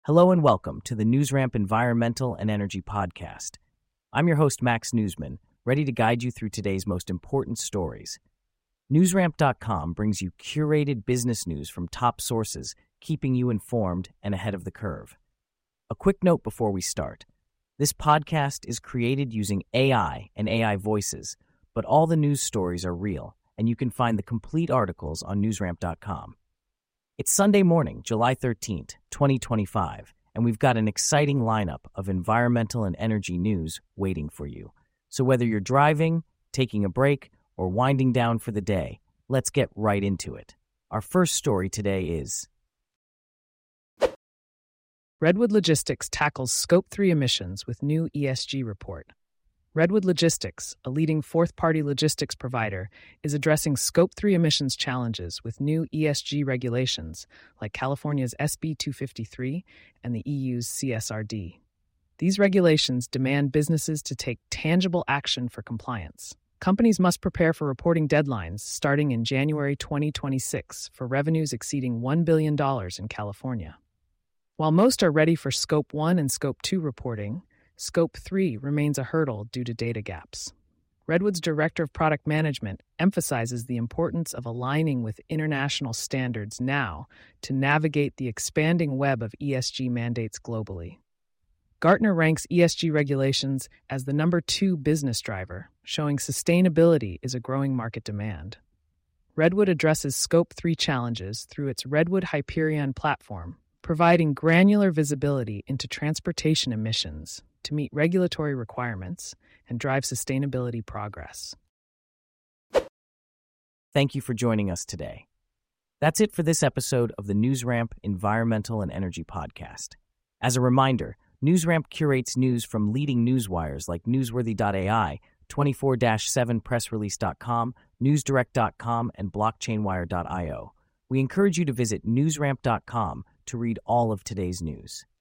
Hello and welcome to the NewsRamp Environmental and Energy Podcast. I'm your host, Max Newsman, ready to guide you through today's most important stories. NewsRamp.com brings you curated business news from top sources, keeping you informed and ahead of the curve. A quick note before we start. This podcast is created using AI and AI voices, but all the news stories are real, and you can find the complete articles on NewsRamp.com. It's Sunday morning, July 13th, 2025, and we've got an exciting lineup of environmental and energy news waiting for you. So whether you're driving, taking a break, or winding down for the day, let's get right into it. Our first story today is Redwood Logistics tackles Scope 3 emissions with new ESG report. Redwood Logistics, a leading fourth-party logistics provider, is addressing Scope 3 emissions challenges with new ESG regulations like California's SB 253 and the EU's CSRD. These regulations demand businesses to take tangible action for compliance. Companies must prepare for reporting deadlines starting in January 2026 for revenues exceeding $1 billion in California. While most are ready for Scope 1 and Scope 2 reporting, Scope 3 remains a hurdle due to data gaps. Redwood's Director of Product Management emphasizes the importance of aligning with international standards now to navigate the expanding web of ESG mandates globally. Gartner ranks ESG regulations as the number 2 business driver, showing sustainability is a growing market demand. Redwood addresses Scope 3 challenges through its Redwood Hyperion platform, providing granular visibility into transportation emissions to meet regulatory requirements and drive sustainability progress. Thank you for joining us today. That's it for this episode of the NewsRamp Environmental and Energy Podcast. As a reminder, NewsRamp curates news from leading newswires like Newsworthy.ai, 24-7pressrelease.com, NewsDirect.com, and BlockchainWire.io. We encourage you to visit NewsRamp.com to read all of today's news.